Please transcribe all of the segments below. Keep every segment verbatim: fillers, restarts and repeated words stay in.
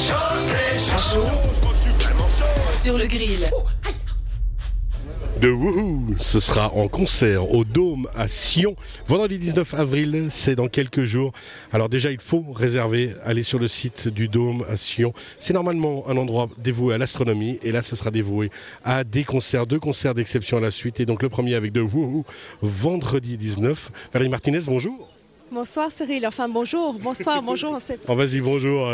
chaud, c'est chaud. Sur le grill. De Woohoo, ce sera en concert au Dôme à Sion, vendredi dix-neuf avril, c'est dans quelques jours. Alors déjà, il faut réserver, aller sur le site du Dôme à Sion. C'est normalement un endroit dévoué à l'astronomie, et là, ce sera dévoué à des concerts, deux concerts d'exception à la suite. Et donc le premier avec de Woohoo, vendredi dix-neuf. Valérie Martinez, bonjour. Bonsoir Cyril, enfin bonjour, bonsoir, bonjour. On sait... Oh, vas-y, bonjour.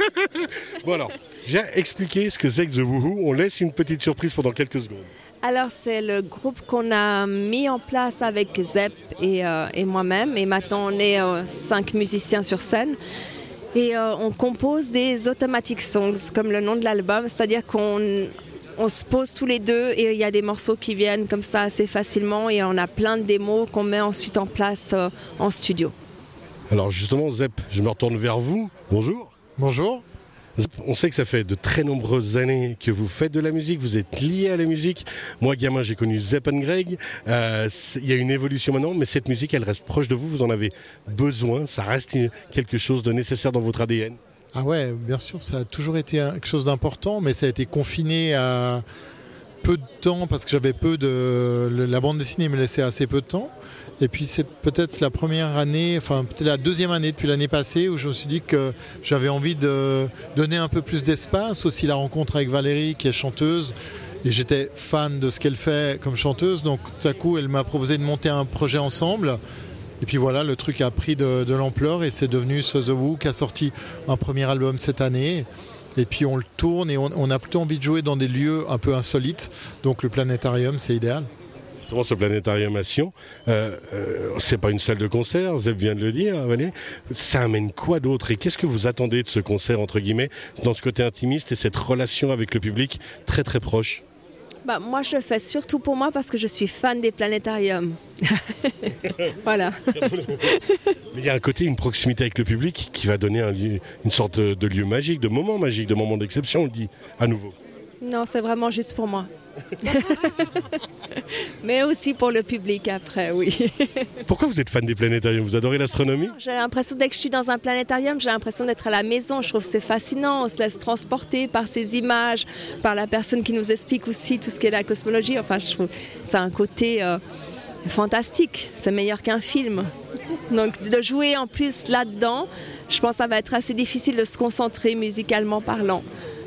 Bon alors, j'ai expliqué ce que c'est que The Woohoo. On laisse une petite surprise pendant quelques secondes. Alors c'est le groupe qu'on a mis en place avec Zep et, euh, et moi-même. Et maintenant on est euh, cinq musiciens sur scène. Et euh, on compose des automatic songs, comme le nom de l'album. C'est-à-dire qu'on on se pose tous les deux et il y a des morceaux qui viennent comme ça assez facilement. Et on a plein de démos qu'on met ensuite en place euh, en studio. Alors justement Zep, je me retourne vers vous. Bonjour. Bonjour. On sait que ça fait de très nombreuses années que vous faites de la musique, vous êtes lié à la musique. Moi, gamin, j'ai connu Zep and Greg. Euh, il y a une évolution maintenant, mais cette musique, elle reste proche de vous. Vous en avez besoin. Ça reste quelque chose de nécessaire dans votre A D N. Ah ouais, bien sûr, ça a toujours été quelque chose d'important, mais ça a été confiné à peu de temps parce que j'avais peu de... La bande dessinée me laissait assez peu de temps. Et puis c'est peut-être la première année, enfin peut-être la deuxième année depuis l'année passée où je me suis dit que j'avais envie de donner un peu plus d'espace. Aussi la rencontre avec Valérie qui est chanteuse et j'étais fan de ce qu'elle fait comme chanteuse. Donc tout à coup elle m'a proposé de monter un projet ensemble. Et puis voilà, le truc a pris de, de l'ampleur et c'est devenu ce The Woo qui a sorti un premier album cette année. Et puis on le tourne et on, on a plutôt envie de jouer dans des lieux un peu insolites. Donc le planétarium c'est idéal. Justement, ce planétarium à Sion, euh, euh, c'est pas une salle de concert, Zeb vient de le dire, Valérie. Ça amène quoi d'autre et qu'est-ce que vous attendez de ce concert, entre guillemets, dans ce côté intimiste et cette relation avec le public très très proche? Bah, moi, je le fais surtout pour moi parce que je suis fan des planétariums. Voilà. Mais il y a un côté, une proximité avec le public qui va donner un lieu, une sorte de lieu magique, de moment magique, de moment d'exception, on le dit à nouveau. Non, c'est vraiment juste pour moi. Mais aussi pour le public après, oui. Pourquoi vous êtes fan des planétariums? Vous adorez l'astronomie? J'ai l'impression, dès que je suis dans un planétarium, j'ai l'impression d'être à la maison. Je trouve que c'est fascinant. On se laisse transporter par ces images, par la personne qui nous explique aussi tout ce qu'est la cosmologie. Enfin, je trouve que c'est un côté euh, fantastique. C'est meilleur qu'un film. Donc de jouer en plus là-dedans, je pense que ça va être assez difficile de se concentrer musicalement parlant.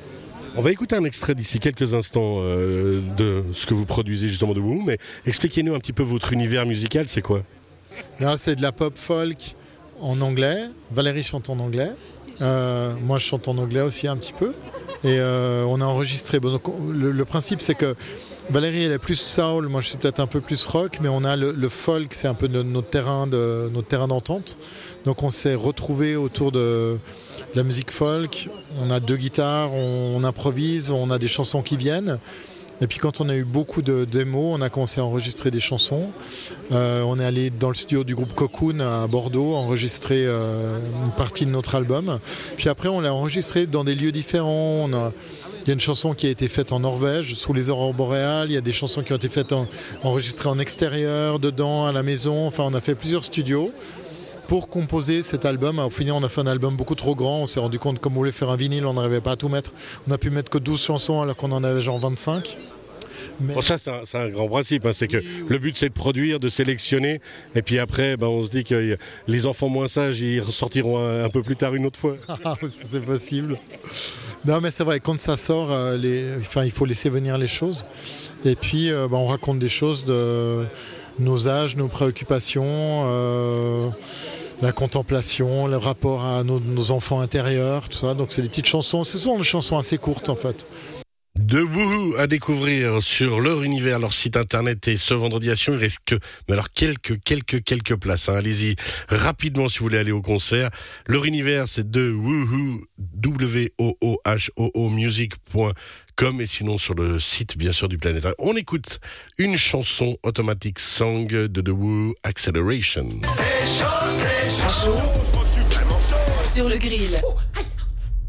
On va écouter un extrait d'ici quelques instants euh, de ce que vous produisez justement de vous, mais expliquez-nous un petit peu votre univers musical, c'est quoi? Là, c'est de la pop folk en anglais. Valérie chante en anglais. Euh, moi, je chante en anglais aussi un petit peu. Et euh, on a enregistré. Bon, donc, le, le principe, c'est que Valérie, elle est plus soul. Moi, je suis peut-être un peu plus rock, mais on a le, le folk, c'est un peu de, notre terrain de, notre terrain d'entente. Donc, on s'est retrouvés autour de la musique folk. On a deux guitares, on, on improvise, on a des chansons qui viennent. Et puis quand on a eu beaucoup de démos, on a commencé à enregistrer des chansons. Euh, on est allé dans le studio du groupe Cocoon à Bordeaux, enregistrer euh, une partie de notre album. Puis après, on l'a enregistré dans des lieux différents. On a, il y a une chanson qui a été faite en Norvège, sous les aurores boréales. Il y a des chansons qui ont été faites en, enregistrées en extérieur, dedans, à la maison. Enfin, on a fait plusieurs studios pour composer cet album. Au final, on a fait un album beaucoup trop grand. On s'est rendu compte que comme on voulait faire un vinyle, on n'arrivait pas à tout mettre. On a pu mettre que douze chansons alors qu'on en avait genre vingt-cinq. Mais... Bon, ça, c'est un, c'est un grand principe. Hein. C'est que oui, oui. Le but, c'est de produire, de sélectionner. Et puis après, ben, on se dit que les enfants moins sages, ils ressortiront un, un peu plus tard une autre fois. Ah, c'est possible. Non, mais c'est vrai, quand ça sort, euh, les... enfin, il faut laisser venir les choses. Et puis, euh, ben, on raconte des choses de nos âges, nos préoccupations, euh... la contemplation, le rapport à nos, nos enfants intérieurs, tout ça. Donc, c'est des petites chansons. C'est souvent des chansons assez courtes, en fait. De Woohoo à découvrir sur leur univers, leur site internet, et ce vendredi à Sion, il reste que, mais alors quelques, quelques, quelques places, hein. Allez-y rapidement si vous voulez aller au concert. Leur univers, c'est de Woohoo, W O O H O O music point com, et sinon sur le site, bien sûr, du Planétarium. On écoute une chanson Automatic Song de The Woo, Acceleration. C'est chaud, c'est chaud. Sur le grill.